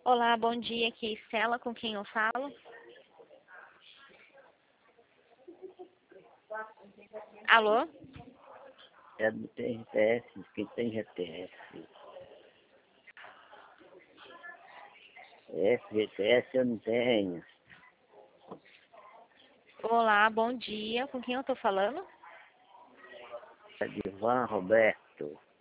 Olá, bom dia. Aqui é Estela, com quem eu falo? Alô? É do TRTS, quem tem GTS. FGTS eu não tenho. Olá, bom dia. Com quem eu tô falando? É de Ivan Roberto.